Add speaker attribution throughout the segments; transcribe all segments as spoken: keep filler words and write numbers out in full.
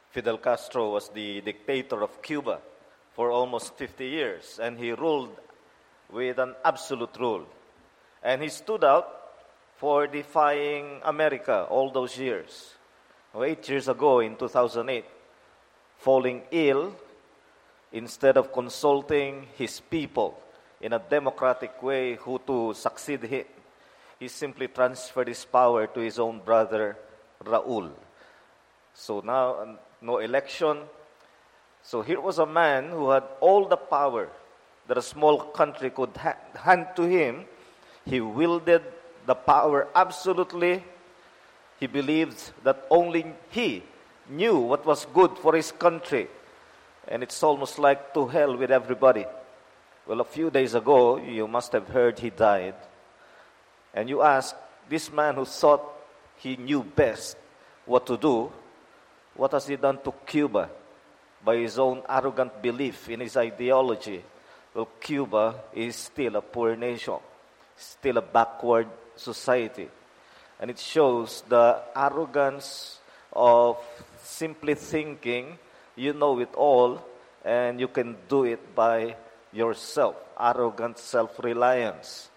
Speaker 1: Fidel Castro was the dictator of Cuba for almost fifty years, and he ruled with an absolute rule. And he stood out for defying America all those years. Well, eight years ago, in two thousand eight, falling ill, instead of consulting his people in a democratic way who to succeed him, he simply transferred his power to his own brother, Raul. So now, no election. So here was a man who had all the power that a small country could ha- hand to him. He wielded the power absolutely. He believed that only he knew what was good for his country. And it's almost like to hell with everybody. Well, a few days ago, you must have heard he died. And you ask, this man who thought he knew best what to do, what has he done to Cuba by his own arrogant belief in his ideology? Well, Cuba is still a poor nation, still a backward society. And it shows the arrogance of simply thinking you know it all and you can do it by yourself. Arrogant self-reliance.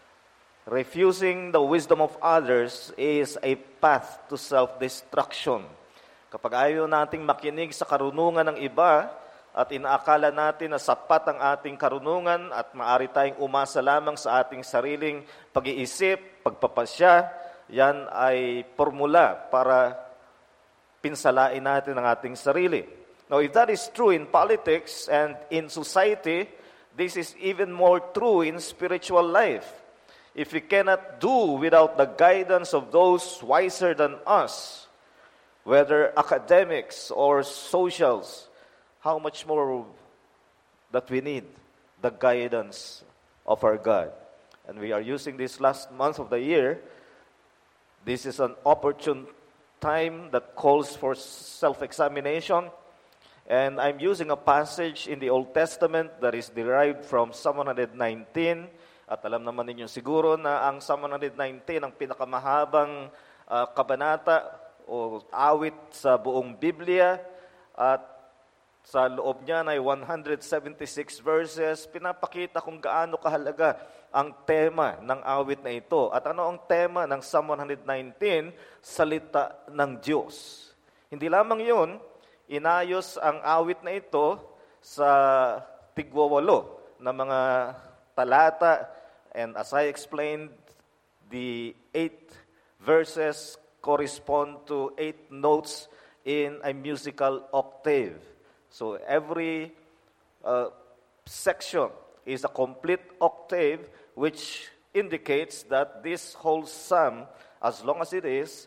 Speaker 1: Refusing the wisdom of others is a path to self-destruction. Kapag ayaw nating makinig sa karunungan ng iba at inaakala natin na sapat ang ating karunungan at maaari tayong umasa lamang sa ating sariling pag-iisip, pagpapasya, yan ay formula para pinsalain natin ang ating sarili. Now, if that is true in politics and in society, this is even more true in spiritual life. If we cannot do without the guidance of those wiser than us, whether academics or socials, how much more that we need the guidance of our God. And we are using this last month of the year. This is an opportune time that calls for self-examination. And I'm using a passage in the Old Testament that is derived from Psalm one nineteen. At alam naman ninyo siguro na ang Psalm one nineteen, ang pinakamahabang uh, kabanata o awit sa buong Biblia, at sa loob niya ay one hundred seventy-six verses. Pinapakita kung gaano kahalaga ang tema ng awit na ito. At ano ang tema ng Psalm one nineteen? Salita ng Diyos. Hindi lamang yun, inayos ang awit na ito sa tigwawalo na mga talata. And as I explained, the eight verses correspond to eight notes in a musical octave. So every uh, section is a complete octave, which indicates that this whole psalm, as long as it is,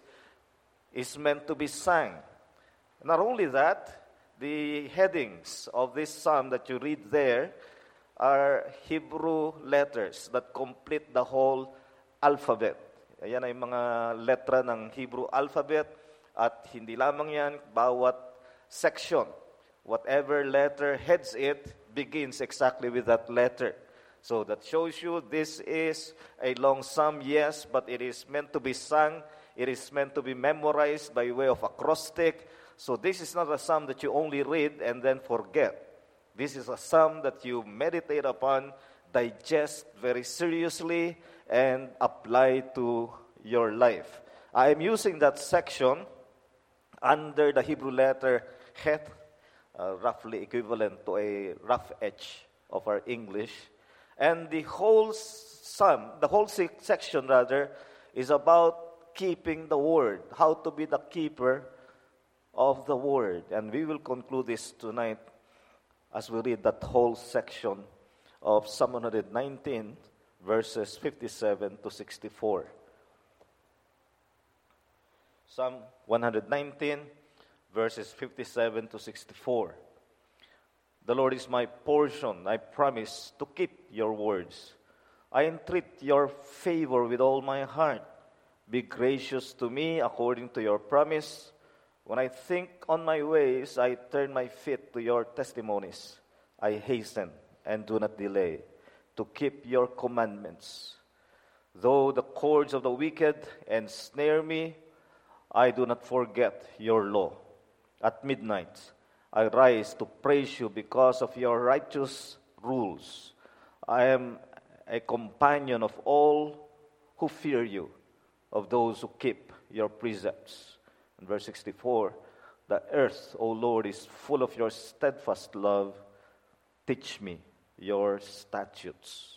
Speaker 1: is meant to be sung. Not only that, the headings of this psalm that you read there are Hebrew letters that complete the whole alphabet. Ayan ay mga letra ng Hebrew alphabet, at hindi lamang yan, bawat section, whatever letter heads it, begins exactly with that letter. So that shows you this is a long psalm, yes, but it is meant to be sung. It is meant to be memorized by way of acrostic. So this is not a psalm that you only read and then forget. This is a psalm that you meditate upon, digest very seriously, and apply to your life. I am using that section under the Hebrew letter Het, uh, roughly equivalent to a rough edge of our English. And the whole psalm, the whole section rather, is about keeping the word, how to be the keeper of the word. And we will conclude this tonight as we read that whole section of Psalm one nineteen, verses fifty-seven to sixty-four. Psalm one nineteen, verses fifty-seven to sixty-four. The Lord is my portion. I promise to keep your words. I entreat your favor with all my heart. Be gracious to me according to your promise. When I think on my ways, I turn my feet to your testimonies. I hasten and do not delay to keep your commandments. Though the cords of the wicked ensnare me, I do not forget your law. at midnight, I rise to praise you because of your righteous rules. I am a companion of all who fear you, of those who keep your precepts. In verse sixty-four, the earth, O Lord, is full of your steadfast love. Teach me your statutes.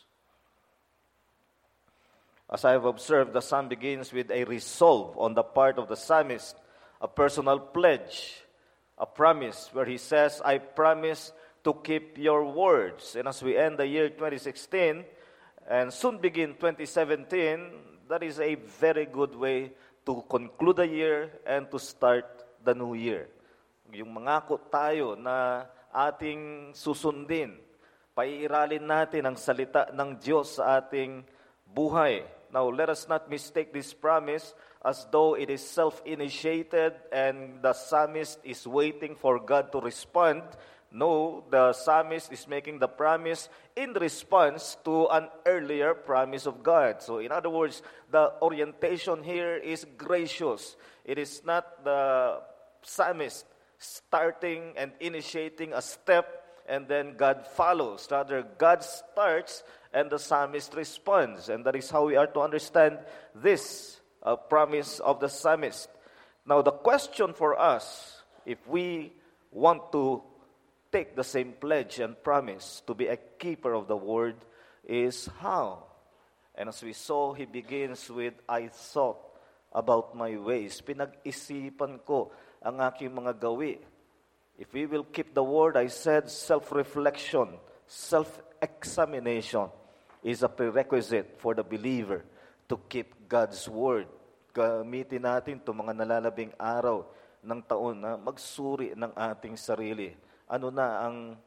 Speaker 1: As I have observed, the psalm begins with a resolve on the part of the psalmist, a personal pledge, a promise where he says, I promise to keep your words. And as we end the year twenty sixteen and soon begin twenty seventeen, that is a very good way to conclude the year and to start the new year. Yung mangako tayo na ating susundin, paiiralin natin ang salita ng Diyos sa ating buhay. Now, let us not mistake this promise as though it is self-initiated and the psalmist is waiting for God to respond. No, the psalmist is making the promise in response to an earlier promise of God. So, in other words, the orientation here is gracious. It is not the psalmist starting and initiating a step and then God follows. Rather, God starts and the psalmist responds. And that is how we are to understand this uh, promise of the psalmist. Now, the question for us, if we want to take the same pledge and promise to be a keeper of the word, is how? And as we saw, he begins with, I thought about my ways. Pinag-isipan ko ang aking mga gawi. If we will keep the word, I said, self-reflection, self-examination is a prerequisite for the believer to keep God's word. Gamitin natin itong mga nalalabing araw ng taon na magsuri ng ating sarili. Ano na ang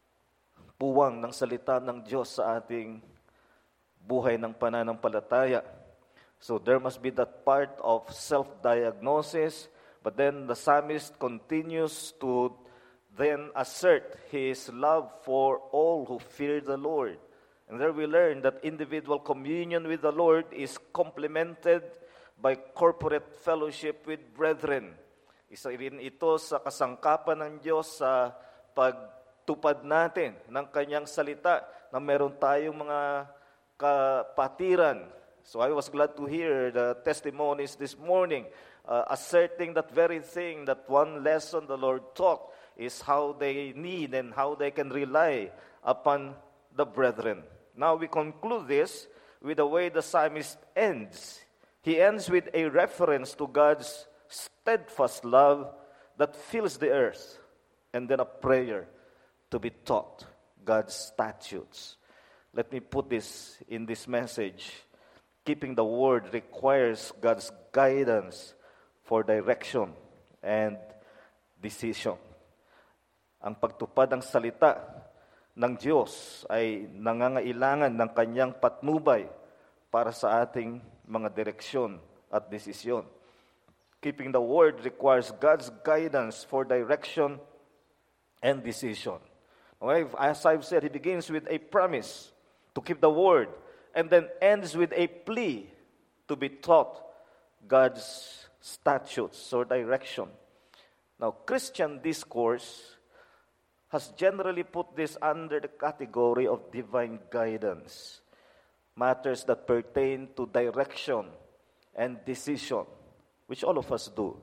Speaker 1: puwang ng salita ng Diyos sa ating buhay ng pananampalataya. So there must be that part of self-diagnosis, but then the psalmist continues to then assert his love for all who fear the Lord. And there we learn that individual communion with the Lord is complemented by corporate fellowship with brethren. Isa rin ito sa kasangkapan ng Diyos sa pagtupad natin ng kanyang salita na meron tayong mga kapatiran. So I was glad to hear the testimonies this morning uh, asserting that very thing, that one lesson the Lord taught is how they need and how they can rely upon the brethren. Now we conclude this with the way the psalmist ends. He ends with a reference to God's steadfast love that fills the earth, and then a prayer to be taught God's statutes. Let me put this in this message. Keeping the word requires God's guidance for direction and decision. Ang pagtupad ng salita ng Diyos ay nangangailangan ng kanyang patnubay para sa ating mga direksyon at desisyon. Keeping the word requires God's guidance for direction and decision. Okay, as I've said, he begins with a promise to keep the word and then ends with a plea to be taught God's statutes or direction. Now, Christian discourse has generally put this under the category of divine guidance, matters that pertain to direction and decision, which all of us do.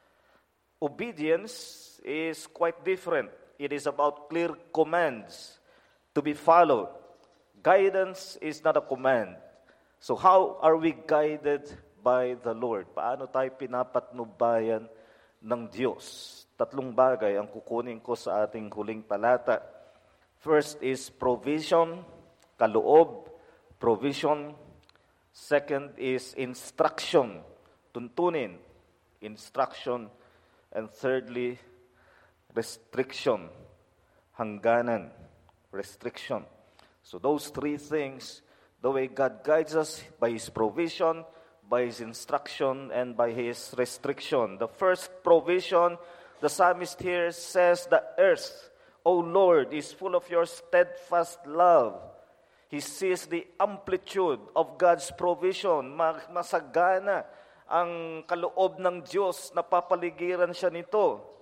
Speaker 1: Obedience is quite different. It is about clear commands to be followed. Guidance is not a command. So how are we guided by the Lord? Paano tayo pinapatnubayan ng Diyos? Tatlong bagay ang kukunin ko sa ating huling talata. First is provision, kaloob, provision. Second is instruction, tuntunin, instruction. And thirdly, restriction, hangganan, restriction. So those three things, the way God guides us by His provision, by His instruction, and by His restriction. The first provision, the psalmist here says, the earth, O Lord, is full of your steadfast love. He sees the amplitude of God's provision. Masagana ang kaloob ng Diyos, napapaligiran siya nito.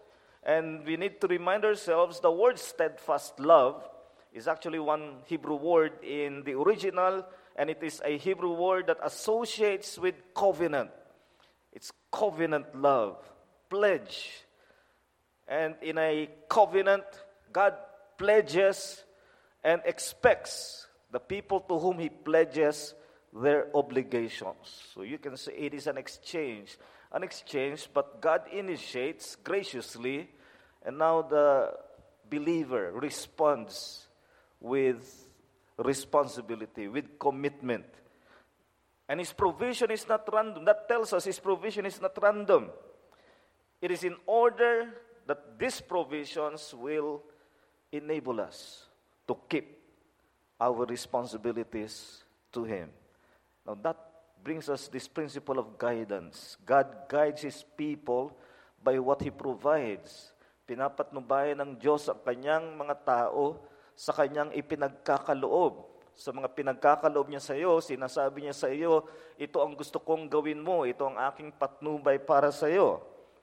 Speaker 1: And we need to remind ourselves the word steadfast love is actually one Hebrew word in the original, and it is a Hebrew word that associates with covenant. It's covenant love, pledge. And in a covenant, God pledges and expects the people to whom He pledges their obligations. So you can say it is an exchange. An exchange, but God initiates graciously, and now the believer responds with responsibility, with commitment. And His provision is not random. That tells us His provision is not random. It is in order that these provisions will enable us to keep our responsibilities to Him. Now that brings us this principle of guidance. God guides His people by what He provides. Pinapatnubayan ng Diyos ang Kanyang mga tao sa Kanyang ipinagkakaloob. Sa mga pinagkakaloob niya sa iyo, sinasabi niya sa iyo, ito ang gusto kong gawin mo, ito ang aking patnubay para sa iyo.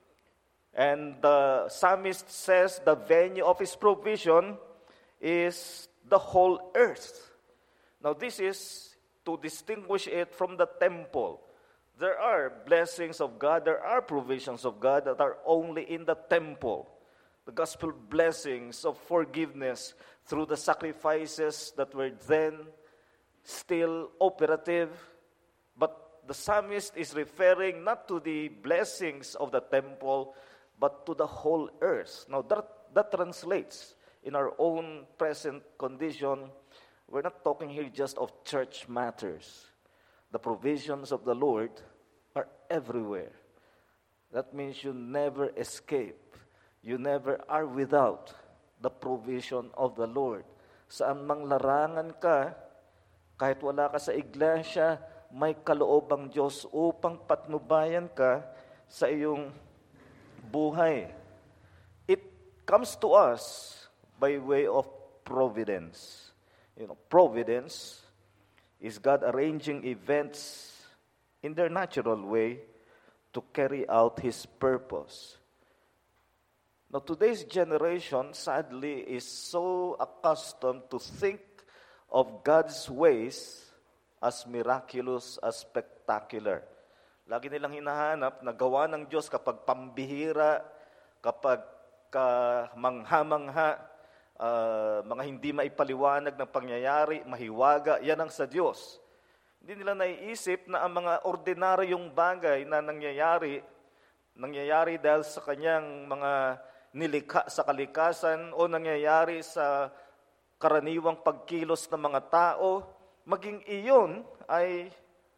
Speaker 1: And the psalmist says the venue of His provision is the whole earth. Now this is to distinguish it from the temple. There are blessings of God, there are provisions of God that are only in the temple. The gospel blessings of forgiveness through the sacrifices that were then still operative. But the psalmist is referring not to the blessings of the temple, but to the whole earth. Now that, that translates in our own present condition. We're not talking here just of church matters. The provisions of the Lord are everywhere. That means you never escape. You never are without the provision of the Lord. Saan mang larangan ka, kahit wala ka sa iglesia, may kaloob ang Diyos upang patnubayan ka sa iyong buhay. It comes to us by way of providence. You know, providence is God arranging events in their natural way to carry out His purpose. Now, today's generation, sadly, is so accustomed to think of God's ways as miraculous, as spectacular. Lagi nilang hinahanap na gawa ng Diyos kapag pambihira, kapag ka mangha-mangha, Uh, mga hindi maipaliwanag ng pangyayari, mahiwaga, yan ang sa Diyos. Hindi nila naiisip na ang mga ordinaryong bagay na nangyayari, nangyayari dahil sa Kanyang mga nilikha sa kalikasan o nangyayari sa karaniwang pagkilos ng mga tao, maging iyon ay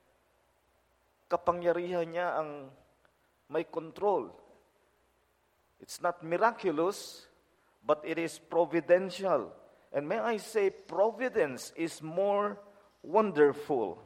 Speaker 1: kapangyarihan niya ang may control. It's not miraculous, but it is providential. And may I say, providence is more wonderful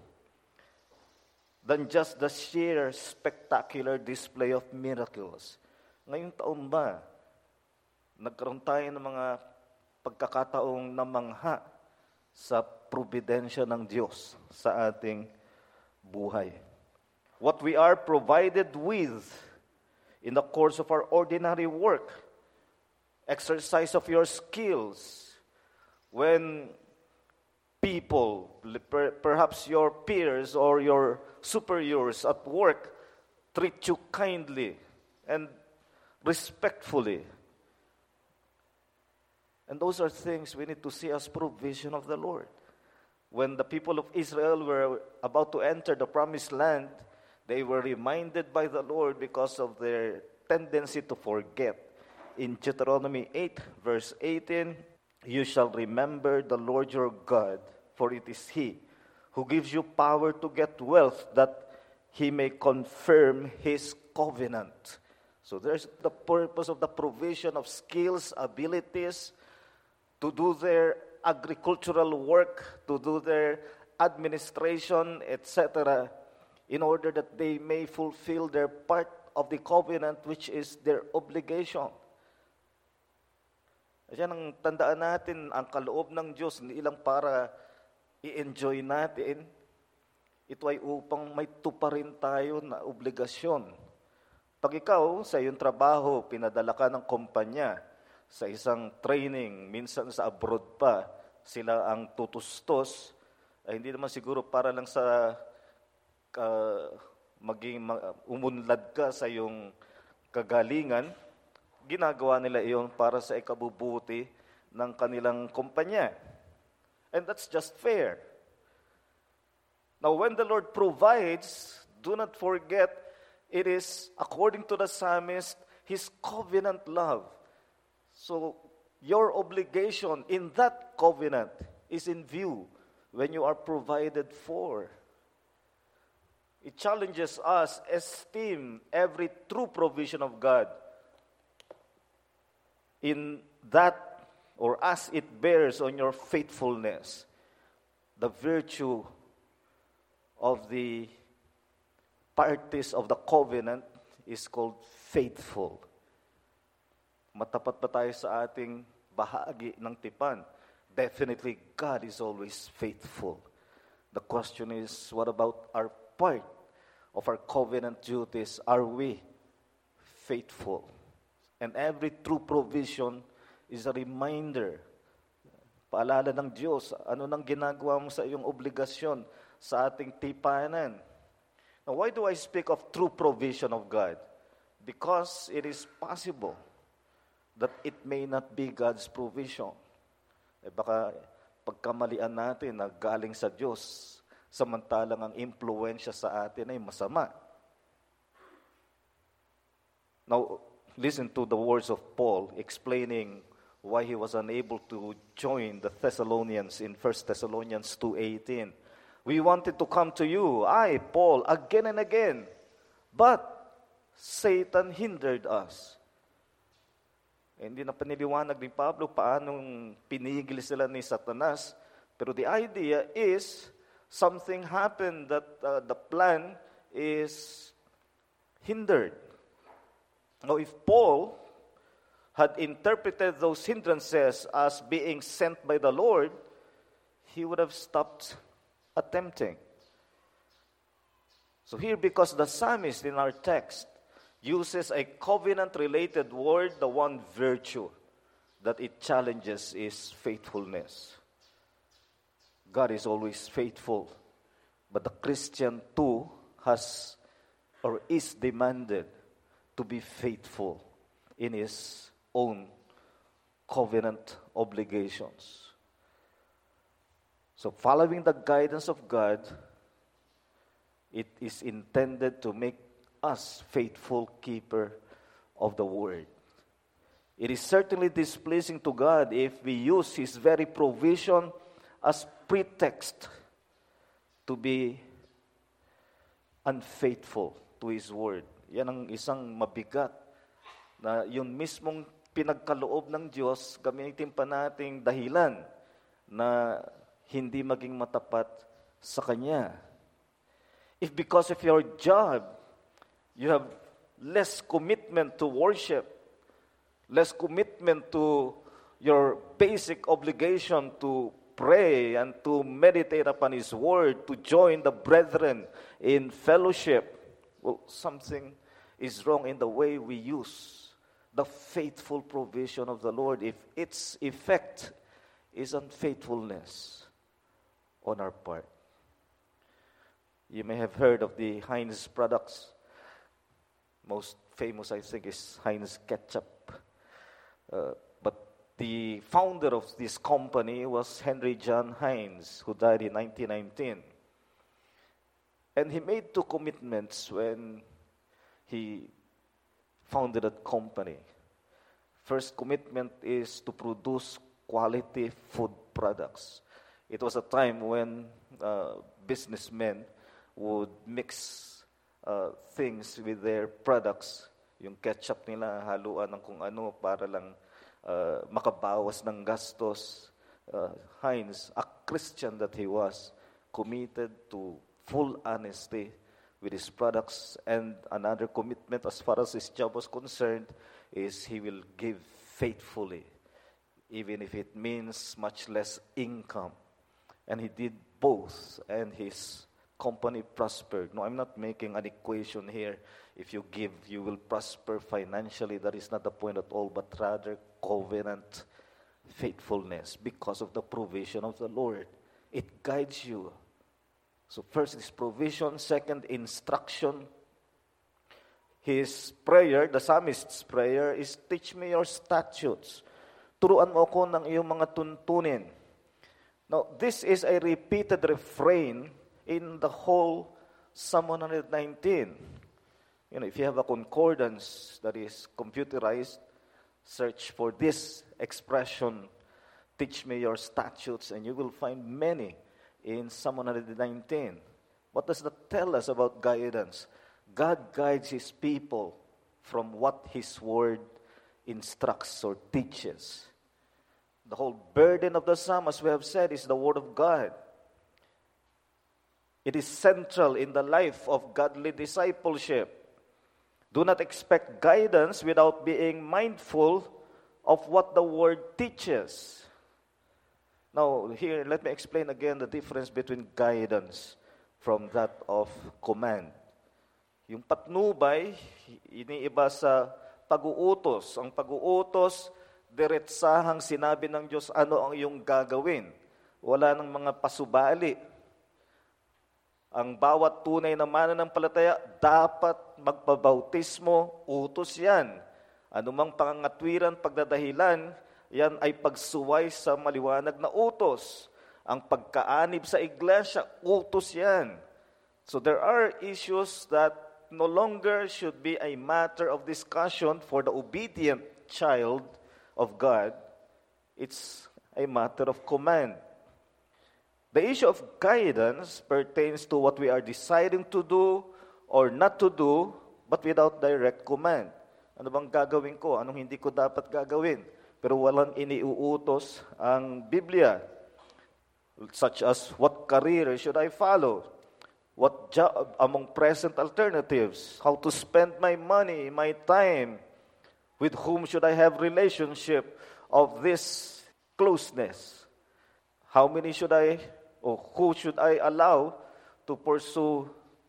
Speaker 1: than just the sheer spectacular display of miracles. Ngayong taon ba, nagkaroon tayo ng mga pagkakataong namangha sa providensya ng Diyos sa ating buhay. What we are provided with in the course of our ordinary work, exercise of your skills, when people, per, perhaps your peers or your superiors at work, treat you kindly and respectfully. And those are things we need to see as provision of the Lord. When the people of Israel were about to enter the promised land, they were reminded by the Lord because of their tendency to forget. In Deuteronomy eight, verse eighteen, you shall remember the Lord your God, for it is He who gives you power to get wealth, that He may confirm His covenant. So there's the purpose of the provision of skills, abilities, to do their agricultural work, to do their administration, et cetera, in order that they may fulfill their part of the covenant, which is their obligation. Kaya nang tandaan natin, ang kaloob ng Diyos, hindi lang para i-enjoy natin, ito ay upang may tuparin tayo na obligasyon Pag ikaw, sa iyong trabaho, pinadala ka ng kumpanya sa isang training, minsan sa abroad pa, sila ang tutustos, ay hindi naman siguro para lang sa uh, maging umunlad ka sa iyong kagalingan, ginagawa nila iyon para sa ikabubuti ng kanilang kumpanya. And that's just fair. Now, when the Lord provides, do not forget, it is, according to the psalmist, His covenant love. So, your obligation in that covenant is in view when you are provided for. It challenges us, esteem every true provision of God in that, or as it bears on your faithfulness. The virtue of the parties of the covenant is called faithful. Matapat ba tayo sa ating bahagi ng tipan? Definitely, God is always faithful. The question is, what about our part of our covenant duties? Are we faithful? And every true provision is a reminder. Paalala ng Diyos, ano nang ginagawa mo sa iyong obligasyon sa ating tipanan. Now, why do I speak of true provision of God? Because it is possible that it may not be God's provision. Eh baka pagkamalian natin na galing sa Diyos, samantalang ang impluensya sa atin ay masama. Now, listen to the words of Paul explaining why he was unable to join the Thessalonians in First Thessalonians two eighteen. We wanted to come to you, I, Paul, again and again, but Satan hindered us. Eh, hindi na paniliwanag ni Pablo paanong pinigil sila ni Satanas. Pero the idea is, something happened that uh, the plan is hindered. Now, if Paul had interpreted those hindrances as being sent by the Lord, he would have stopped attempting. So here, because the psalmist in our text uses a covenant-related word, the one virtue that it challenges is faithfulness. God is always faithful, but the Christian too has or is demanded to be faithful in his own covenant obligations. So following the guidance of God, it is intended to make us faithful keeper of the word. It is certainly displeasing to God if we use His very provision as pretext to be unfaithful to His word. Yan ang isang mabigat na yun mismong pinagkaloob ng Diyos, gamitin pa nating dahilan na hindi maging matapat sa Kanya. If because of your job, you have less commitment to worship, less commitment to your basic obligation to pray and to meditate upon His Word, to join the brethren in fellowship, well, something is wrong in the way we use the faithful provision of the Lord if its effect is unfaithfulness on our part. You may have heard of the Heinz products. Most famous, I think, is Heinz ketchup. Uh, but the founder of this company was Henry John Heinz, who died in nineteen nineteen. And he made two commitments when he founded that company. First commitment is to produce quality food products. It was a time when uh, businessmen would mix uh, things with their products. Yung ketchup nila, haluan ng kung ano para lang uh, makabawas ng gastos. Uh, Heinz, a Christian that he was, committed to full honesty with his products, and another commitment as far as his job was concerned is he will give faithfully, even if it means much less income. And he did both, and his company prospered. No, I'm not making an equation here. If you give, you will prosper financially. That is not the point at all, but rather covenant faithfulness because of the provision of the Lord. It guides you. So first is provision, second, instruction. His prayer, the psalmist's prayer, is, teach me your statutes. Turuan mo ako ng iyong mga tuntunin. Now, this is a repeated refrain in the whole Psalm one nineteen. You know, if you have a concordance that is computerized, search for this expression, teach me your statutes, and you will find many in Psalm one nineteen. What does that tell us about guidance? God guides His people from what His Word instructs or teaches. The whole burden of the Psalm, as we have said, is the Word of God. It is central in the life of godly discipleship. Do not expect guidance without being mindful of what the Word teaches. Now, here, let me explain again the difference between guidance from that of command. Yung patnubay, iniiba sa pag-uutos. Ang pag-uutos, diretsahang sinabi ng Diyos ano ang iyong gagawin. Wala ng mga pasubali. Ang bawat tunay na mananampalataya dapat magpabautismo, utos yan. Anumang pangangatwiran, pagdadahilan, yan ay pagsuway sa maliwanag na utos. Ang pagkaanib sa iglesia, utos yan. So there are issues that no longer should be a matter of discussion for the obedient child of God. It's a matter of command. The issue of guidance pertains to what we are deciding to do or not to do, but without direct command. Ano bang gagawin ko? Anong hindi ko dapat gagawin? Pero walang iniuutos ang Biblia. Such as, what career should I follow? What job among present alternatives? How to spend my money, my time? With whom should I have relationship of this closeness? How many should I, or who should I allow to pursue,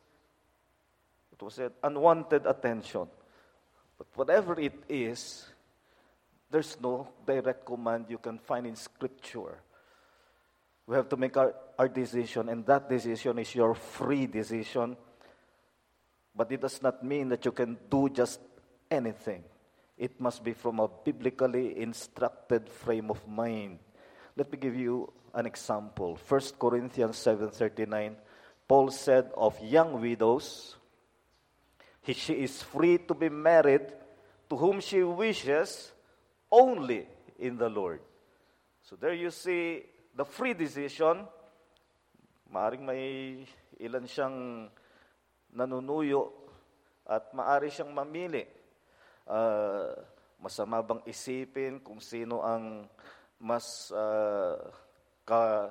Speaker 1: it was said, unwanted attention? But whatever it is, there's no direct command you can find in Scripture. We have to make our, our decision, and that decision is your free decision. But it does not mean that you can do just anything. It must be from a biblically instructed frame of mind. Let me give you an example. First Corinthians seven thirty-nine, Paul said of young widows, he, she is free to be married to whom she wishes only in the Lord. So there you see the free decision. Maaring may ilan siyang nanunuyo at maari siyang mamili. Uh, masama bang isipin kung sino ang mas uh, ka,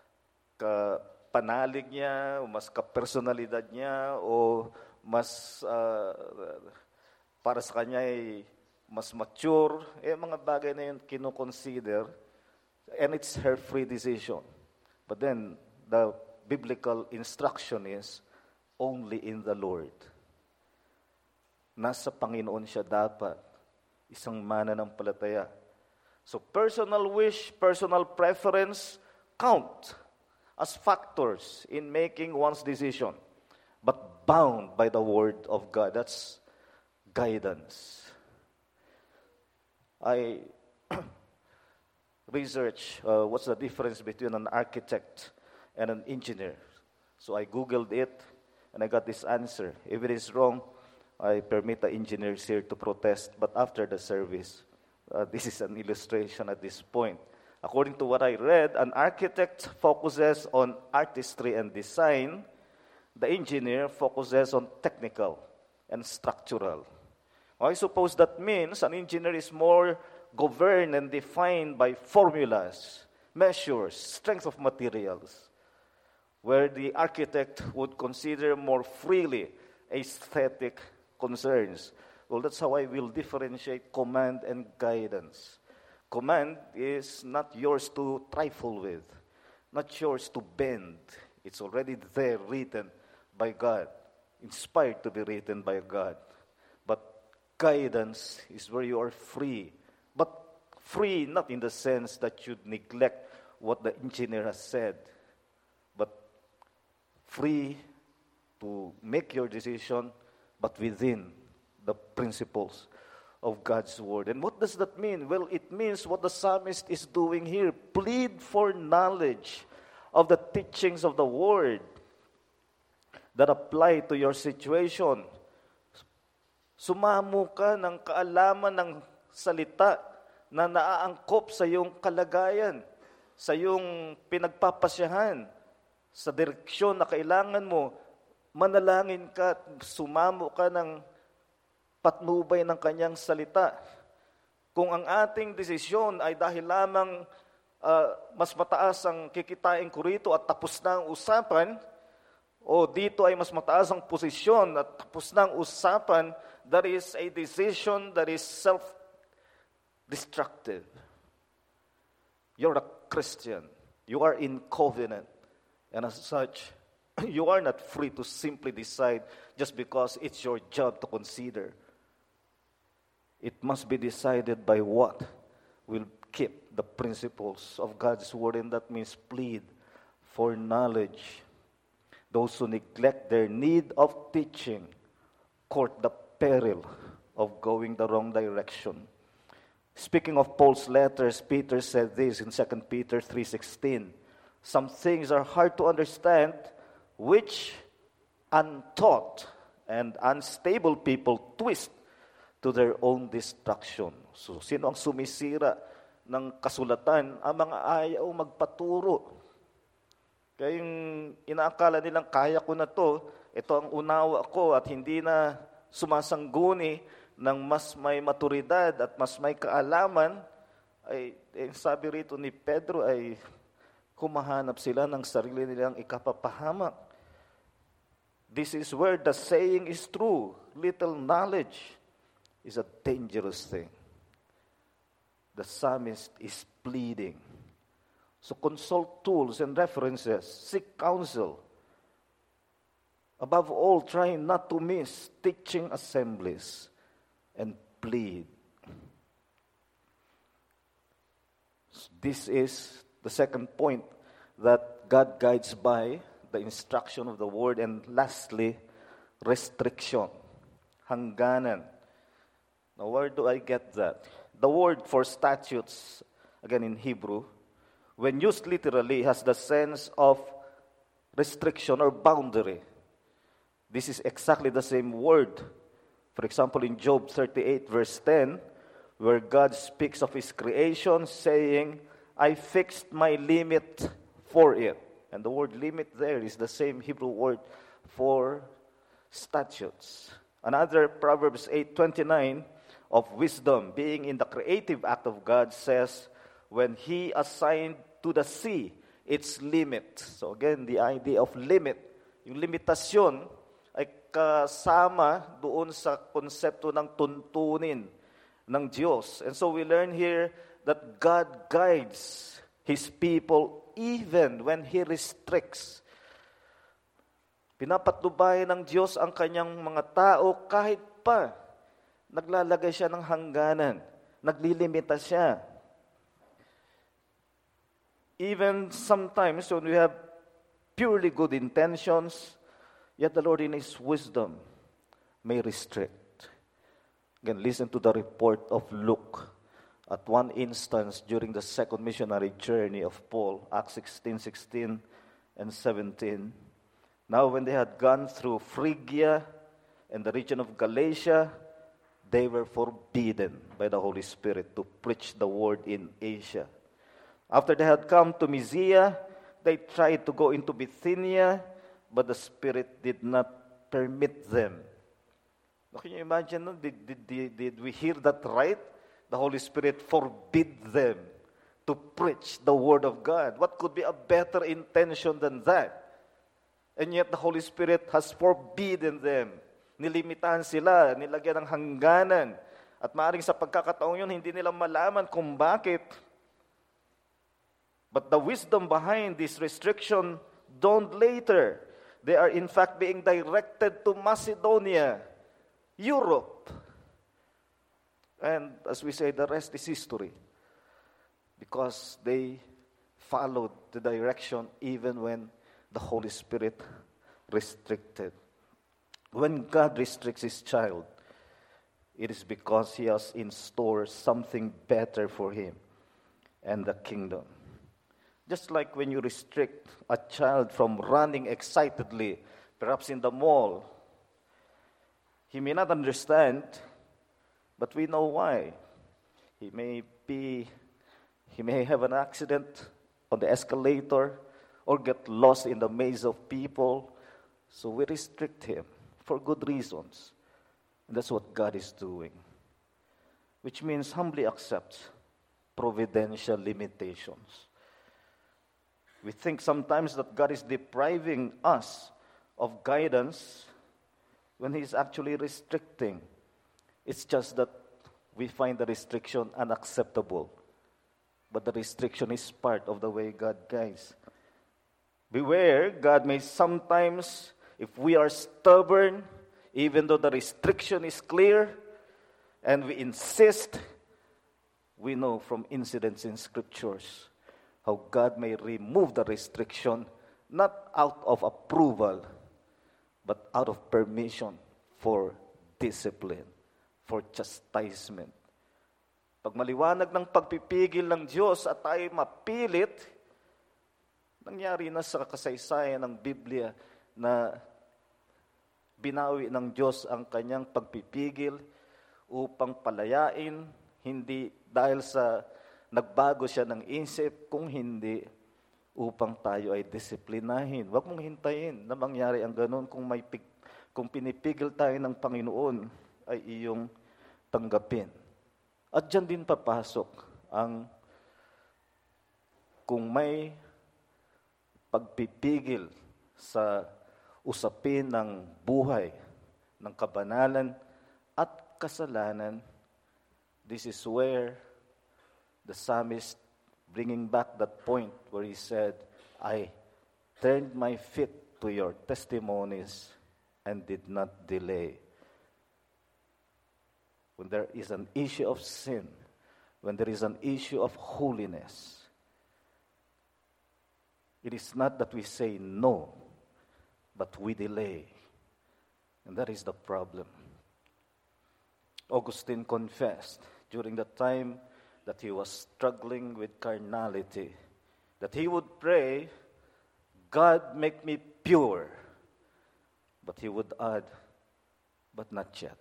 Speaker 1: ka panalig niya, o mas kapersonalidad niya, o mas uh, para sa kanya ay mas mature, eh mga bagay na yun kinoconsider, and it's her free decision. But then, the biblical instruction is only in the Lord. Nasa Panginoon siya dapat, isang mananampalataya. So personal wish, personal preference count as factors in making one's decision, but bound by the Word of God. That's guidance. I research uh, what's the difference between an architect and an engineer. So I Googled it, and I got this answer. If it is wrong, I permit the engineers here to protest, but after the service, uh, this is an illustration at this point. According to what I read, an architect focuses on artistry and design. The engineer focuses on technical and structural. I suppose that means an engineer is more governed and defined by formulas, measures, strength of materials, where the architect would consider more freely aesthetic concerns. Well, that's how I will differentiate command and guidance. Command is not yours to trifle with, not yours to bend. It's already there, written by God, inspired to be written by God. But guidance is where you are free. But free not in the sense that you neglect what the engineer has said, but free to make your decision, but within the principles of God's word. And what does that mean? Well, it means what the psalmist is doing here. Plead for knowledge of the teachings of the word that apply to your situation. Sumamo ka ng kaalaman ng salita na naaangkop sa iyong kalagayan, sa iyong pinagpapasyahan, sa direksyon na kailangan mo. Manalangin ka, sumamo ka ng patnubay ng kanyang salita. Kung ang ating desisyon ay dahil lamang uh, mas mataas ang kikitain ko rito at tapos na ang usapan, o dito ay mas mataas ang posisyon at tapos na ang usapan, that is a decision that is self-destructive. You're a Christian. You are in covenant. And as such, you are not free to simply decide just because it's your job to consider. It must be decided by what will keep the principles of God's word, and that means plead for knowledge. Those who neglect their need of teaching court the peril of going the wrong direction. Speaking of Paul's letters, Peter said this in Second Peter three sixteen. Some things are hard to understand, which untaught and unstable people twist to their own destruction. So, sino ang sumisira ng kasulatan? Ang mga ayaw magpaturo. Kaya yung inaakala nilang kaya ko na to, ito ang unawa ko at hindi na sumasangguni ng mas may maturidad at mas may kaalaman, ay eh, sabi rito ni Pedro ay humahanap sila ng sarili nilang ikapapahamak. This is where the saying is true. Little knowledge is a dangerous thing. The psalmist is pleading. So consult tools and references. Seek counsel. Above all, try not to miss teaching assemblies and plead. This is the second point that God guides by, the instruction of the word. And lastly, restriction, hangganan. Now, where do I get that? The word for statutes, again in Hebrew, when used literally, has the sense of restriction or boundary. This is exactly the same word. For example, in Job thirty-eight, verse ten, where God speaks of His creation, saying, I fixed my limit for it. And the word limit there is the same Hebrew word for statutes. Another, Proverbs eight twenty-nine, of wisdom, being in the creative act of God, says, when He assigned to the sea its limit. So again, the idea of limit. Yung limitasyon ay kasama doon sa konsepto ng tuntunin ng Diyos. And so we learn here that God guides His people even when He restricts. Pinapatnubayan ng Diyos ang kanyang mga tao kahit pa naglalagay siya ng hangganan, naglilimita siya. Even sometimes when we have purely good intentions, yet the Lord in His wisdom may restrict. Again, listen to the report of Luke. At one instance during the second missionary journey of Paul, Acts sixteen sixteen and seventeen. Now when they had gone through Phrygia and the region of Galatia, they were forbidden by the Holy Spirit to preach the word in Asia. After they had come to Mysia, they tried to go into Bithynia, but the Spirit did not permit them. Now, can you imagine? No? Did, did, did, did we hear that right? The Holy Spirit forbid them to preach the Word of God. What could be a better intention than that? And yet the Holy Spirit has forbidden them. Nilimitahan sila, nilagyan ng hangganan. At maaaring sa pagkakataon yun, hindi nila malaman kung bakit. But the wisdom behind this restriction dawned later. They are in fact being directed to Macedonia, Europe. And as we say, the rest is history. Because they followed the direction even when the Holy Spirit restricted. When God restricts His child, it is because He has in store something better for him and the kingdom. Just like when you restrict a child from running excitedly, perhaps in the mall, he may not understand, but we know why. He may be, he may have an accident on the escalator or get lost in the maze of people. So we restrict him for good reasons. And that's what God is doing. Which means humbly accept providential limitations. We think sometimes that God is depriving us of guidance when He's actually restricting. It's just that we find the restriction unacceptable. But the restriction is part of the way God guides. Beware, God may sometimes, if we are stubborn, even though the restriction is clear, and we insist, we know from incidents in Scriptures how God may remove the restriction, not out of approval, but out of permission for discipline, for chastisement. Pag maliwanag ng pagpipigil ng Diyos at tayo mapilit, nangyari na sa kasaysayan ng Biblia na binawi ng Diyos ang kanyang pagpipigil upang palayain, hindi dahil sa nagbago siya ng isip, kung hindi upang tayo ay disiplinahin. Huwag mong hintayin na mangyari ang ganun. Kung, may pig, kung pinipigil tayo ng Panginoon, ay iyong tanggapin. At dyan din papasok ang kung may pagpipigil sa usapin ng buhay, ng kabanalan at kasalanan, this is where the psalmist bringing back that point where he said, I turned my feet to your testimonies and did not delay. When there is an issue of sin, when there is an issue of holiness, it is not that we say no, but we delay. And that is the problem. Augustine confessed during the time that he was struggling with carnality, that he would pray, God, make me pure. But he would add, but not yet.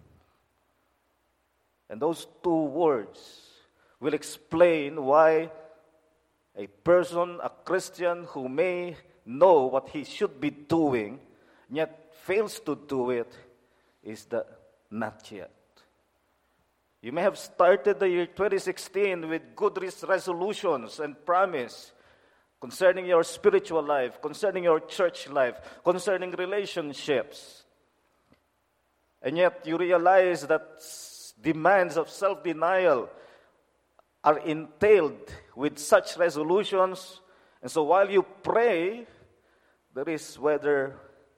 Speaker 1: And those two words will explain why a person, a Christian who may know what he should be doing, yet fails to do it, is the not yet. You may have started the year twenty sixteen with good resolutions and promise concerning your spiritual life, concerning your church life, concerning relationships. And yet you realize that demands of self-denial are entailed with such resolutions. And so while you pray, there is, whether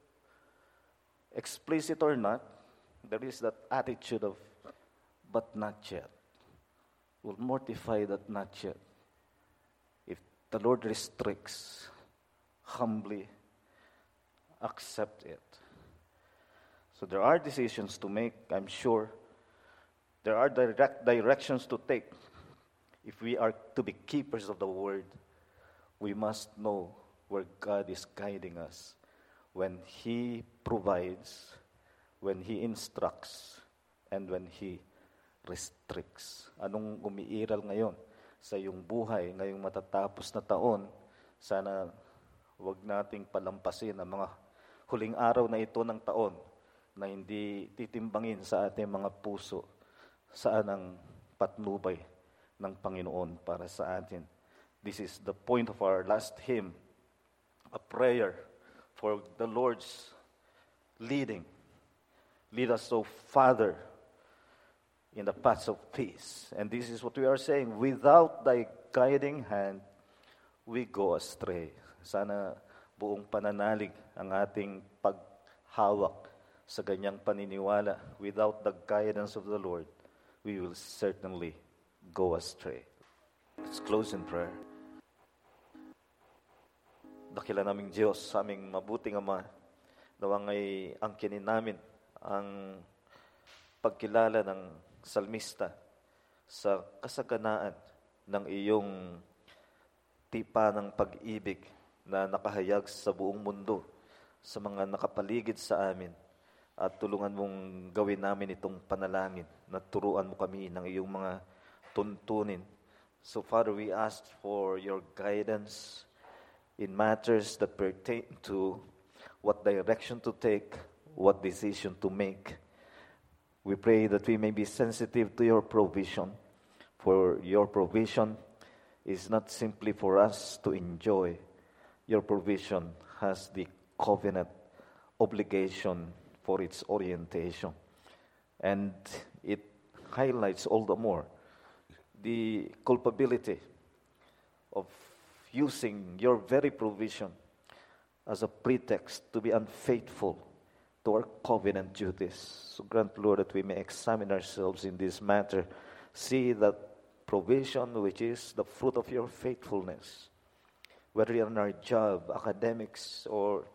Speaker 1: explicit or not, there is that attitude of, but not yet. Will mortify that not yet. If the Lord restricts, humbly accept it. So there are decisions to make, I'm sure. There are direct directions to take. If we are to be keepers of the word, we must know where God is guiding us. When He provides, when He instructs, and when He restricts. Anong umiiral ngayon sa iyong buhay, ngayong matatapos na taon? Sana wag nating palampasin ang mga huling araw na ito ng taon na hindi titimbangin sa ating mga puso saan ang patnubay ng Panginoon para sa atin. This is the point of our last hymn, a prayer for the Lord's leading. Lead us, O Father, in the paths of peace. And this is what we are saying, without thy guiding hand, we go astray. Sana buong pananalig ang ating paghawak sa ganyang paniniwala. Without the guidance of the Lord, we will certainly go astray. Let's close in prayer. Dakila naming Diyos, sa aming mabuting Ama, nawang ay angkinin namin ang pagkilala ng salmista sa kasaganaan ng iyong tipa ng pag-ibig na nakahayag sa buong mundo, sa mga nakapaligid sa amin. At tulungan mong gawin namin itong panalangin na turuan mo kami ng iyong mga tuntunin. So Father, we ask for your guidance in matters that pertain to what direction to take, what decision to make. We pray that we may be sensitive to your provision, for your provision is not simply for us to enjoy. Your provision has the covenant obligation for its orientation. And it highlights all the more the culpability of using your very provision as a pretext to be unfaithful to our covenant duties. So grant, Lord, that we may examine ourselves in this matter, see that provision which is the fruit of your faithfulness, whether in our job, academics, or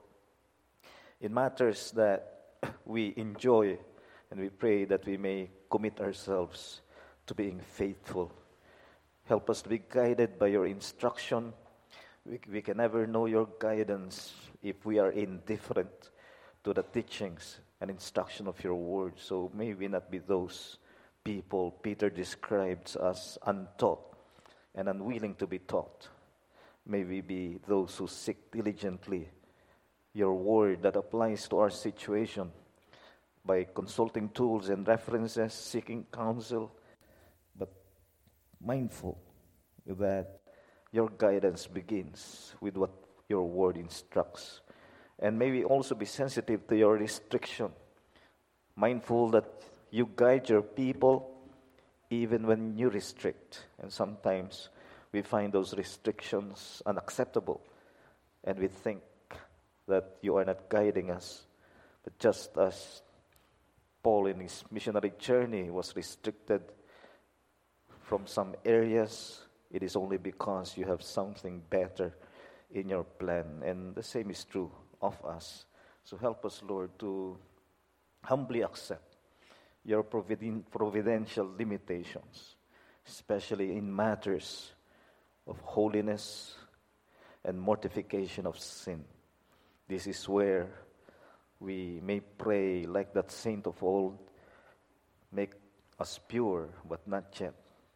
Speaker 1: in matters that we enjoy, and we pray that we may commit ourselves to being faithful. Help us to be guided by your instruction. We, we can never know your guidance if we are indifferent to the teachings and instruction of your word. So may we not be those people Peter describes as untaught and unwilling to be taught. May we be those who seek diligently your word that applies to our situation by consulting tools and references, seeking counsel, but mindful that your guidance begins with what your word instructs. And may we also be sensitive to your restriction, mindful that you guide your people even when you restrict. And sometimes we find those restrictions unacceptable, and we think that you are not guiding us. But just as Paul in his missionary journey was restricted from some areas, it is only because you have something better in your plan. And the same is true of us. So help us, Lord, to humbly accept your providen- providential limitations, especially in matters of holiness and mortification of sin. This is where we may pray like that saint of old, make us pure but not yet.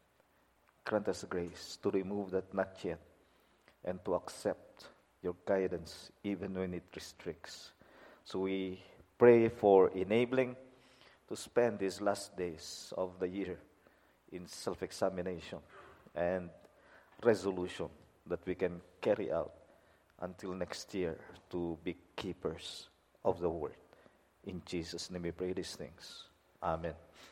Speaker 1: Grant us grace to remove that not yet and to accept your guidance even when it restricts. So we pray for enabling to spend these last days of the year in self-examination and resolution that we can carry out until next year to be keepers of the word. In Jesus' name we pray these things. Amen.